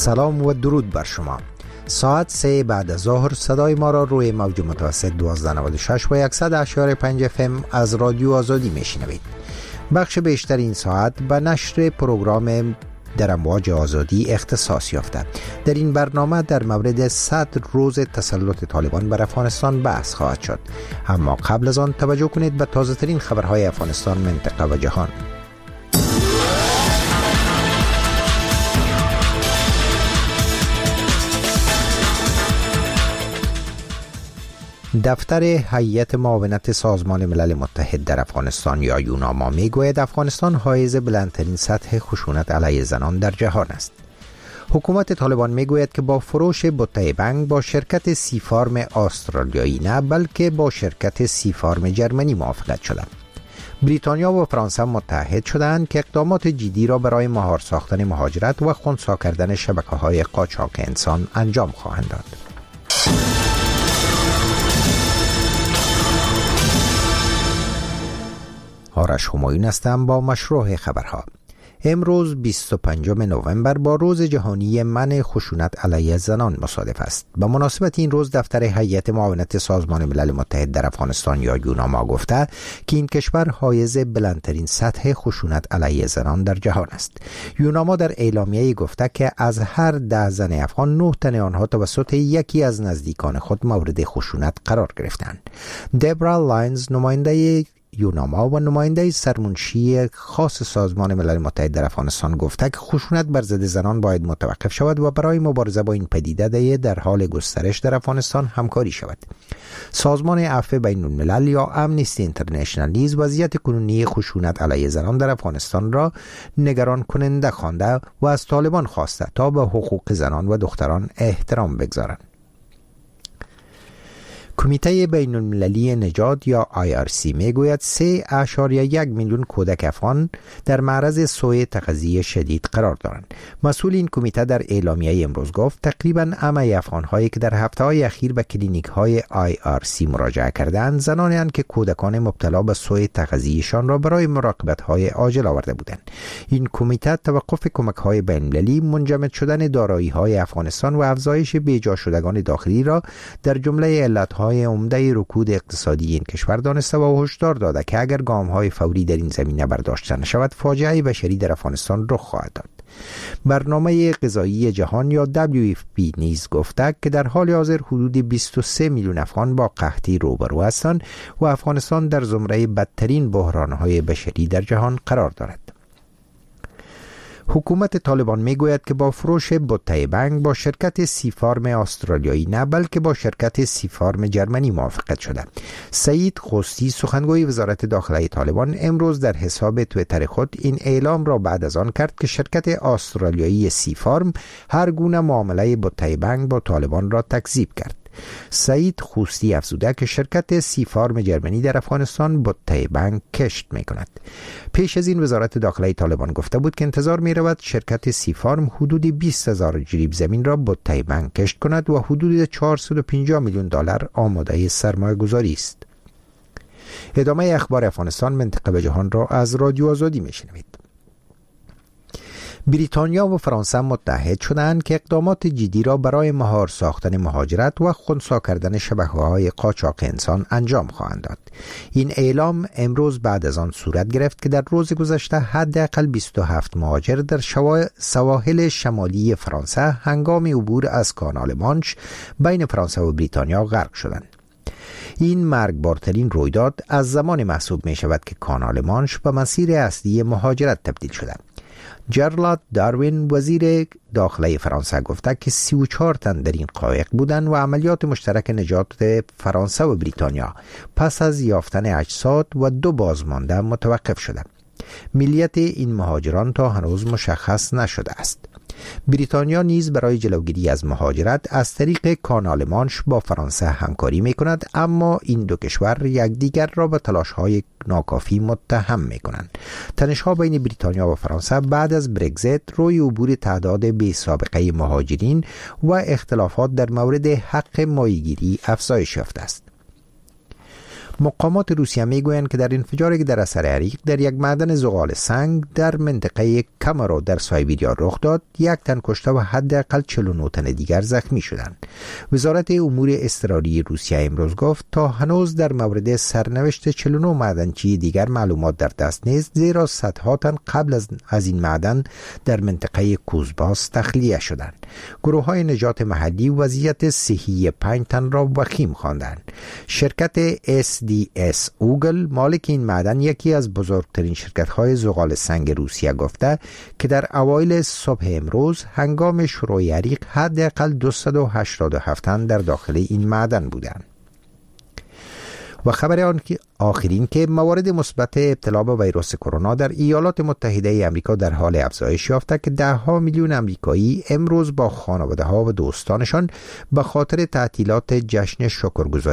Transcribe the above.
سلام و درود بر شما. ساعت 3 بعد از ظهر صدای ما را روی موج متوسط 1296 و 100.5 FM از رادیو آزادی میشنوید. بخش بیشتر این ساعت به نشر پروگرام در امواج آزادی اختصاص یافته. در این برنامه در مورد 100 روز تسلط طالبان بر افغانستان بحث خواهد شد. اما قبل از آن توجه کنید به تازه ترین خبرهای افغانستان، منطقه و جهان. دفتر هیئت معاونت سازمان ملل متحد در افغانستان یا یوناما میگوید افغانستان حائز بلندترین سطح خشونت علیه زنان در جهان است. حکومت طالبان میگوید که با فروش بوته بنگ با شرکت سیفارم استرالیایی نه بلکه با شرکت سیفارم جرمنی موافقت شده. بریتانیا و فرانسه متحد شدند که اقدامات جدی را برای مهار ساختن مهاجرت و خنثی کردن شبکه‌های قاچاق انسان انجام خواهند داد. آرش همایون هستم با مشروع خبرها. امروز 25 نوامبر با روز جهانی منع خشونت علیه زنان مصادف است. به مناسبت این روز دفتر هیئت معاونت سازمان ملل متحد در افغانستان یا یوناما گفته که این کشور حائز بلندترین سطح خشونت علیه زنان در جهان است. یوناما در اعلامیه‌ای گفته که از هر 10 زن افغان 9 تن آنها توسط یکی از نزدیکان خود مورد خشونت قرار گرفتند. دبرا لاینز، نماینده یوناما و نماینده سرمنشی خاص سازمان ملل متحد در افغانستان گفته که خشونت بر ضد زنان باید متوقف شود و برای مبارزه با این پدیده در حال گسترش در افغانستان همکاری شود. سازمان عفو بین الملل یا امنیستی اینترنشنال نیز وضعیت کنونی خشونت علیه زنان در افغانستان را نگران کننده خوانده و از طالبان خواسته تا به حقوق زنان و دختران احترام بگذارند. کمیته بین المللی نژاد یا IRC میگوید 3.1 میلیون کودک افغان در معرض سوء تغذیه شدید قرار دارند. مسئول این کمیته در اعلامیه امروز گفت تقریباً همه افغان‌هایی که در هفته‌های اخیر به کلینیک‌های IRC مراجعه کردند زنانی اند که کودکان مبتلا به سوء تغذیه‌شان را برای مراقبت‌های عاجل آورده بودند. این کمیته توقف کمک‌های بین المللی، منجمد شدن دارایی‌های افغانستان و افزایش بیجا شدگان داخلی را در جمله علت‌های عمده رکود اقتصادی این کشور دانسته و هشدار داده که اگر گام‌های فوری در این زمینه برداشته نشود فاجعه بشری در افغانستان رخ خواهد داد. برنامه غذایی جهان یا WFP نیز گفته که در حال حاضر حدود 23 میلیون افغان با قحطی روبرو هستند و افغانستان در زمره بدترین بحران‌های بشری در جهان قرار دارد. حکومت طالبان میگوید که با فروش بوته بنگ با شرکت سیفارم استرالیایی نه بلکه با شرکت سیفارم جرمنی موافقت شده. سعید خوستی، سخنگوی وزارت داخلی طالبان، امروز در حساب توییتر خود این اعلام را بعد از آن کرد که شرکت استرالیایی سیفارم هر گونه معامله بوته بنگ با طالبان را تکذیب کرد. سعید خوستی افزوده که شرکت سیفارم جرمنی در افغانستان بوته بنگ کشت می کند. پیش از این وزارت داخلی طالبان گفته بود که انتظار می رود شرکت سیفارم حدود 20,000 جریب زمین را بوته بنگ کشت کند و حدود 450 میلیون دلار آماده سرمایه گذاری است. ادامه اخبار افغانستان، منطقه و جهان را از رادیو آزادی می شنوید. بریتانیا و فرانسه متحد شدند که اقدامات جدی را برای مهار ساختن مهاجرت و خنثی کردن شبکه‌های قاچاق انسان انجام خواهند داد. این اعلام امروز بعد از آن صورت گرفت که در روز گذشته حداقل 27 مهاجر در سواحل شمالی فرانسه هنگام عبور از کانال مانش بین فرانسه و بریتانیا غرق شدند. این مرگبارترین رویداد از زمان محسوب می شود که کانال مانش به مسیر اصلی مهاجرت تبدیل شده. جرالد داروین، وزیر داخلی فرانسه، گفته که 34 تن در این قایق بودند و عملیات مشترک نجات فرانسه و بریتانیا پس از یافتن اجساد و 2 بازمانده متوقف شده. ملیت این مهاجران تا هنوز مشخص نشده است. بریتانیا نیز برای جلوگیری از مهاجرت از طریق کانال مانش با فرانسه همکاری می کند، اما این دو کشور یکدیگر را به تلاش‌های ناکافی متهم می کنند. تنش‌ها بین بریتانیا و فرانسه بعد از برگزیت روی عبور تعداد بی سابقه مهاجرین و اختلافات در مورد حق ماهیگیری افزایش یافته است. مقامات روسیه میگویند که در انفجاری که در اثر حریق در یک معدن زغال سنگ در منطقه کامرو در سایبیریا رخ داد، 1 تن کشته و حداقل 49 تن دیگر زخمی شدند. وزارت امور اضطراری روسیه امروز گفت تا هنوز در مورد سرنوشت 49 معدنچی دیگر معلومات در دست نیست، زیرا صدها تن قبل از این معدن در منطقه کوزباس تخلیه شدند. گروه‌های نجات محلی وضعیت صحی 5 تن را وخیم خواندند. شرکت SDS اوگل مالک این معدن یکی از بزرگترین شرکت‌های زغال سنگ روسیه گفته که در اوایل صبح امروز هنگام شروع حریق حداقل 287 تن در داخل این معدن بودند. و خبر آخرین که موارد مثبت ابتلا به ویروس کرونا در ایالات متحده آمریکا در حال افزایش یافته که 10 میلیون آمریکایی امروز با خانواده‌ها و دوستانشان به خاطر تعطیلات جشن شکرگزاری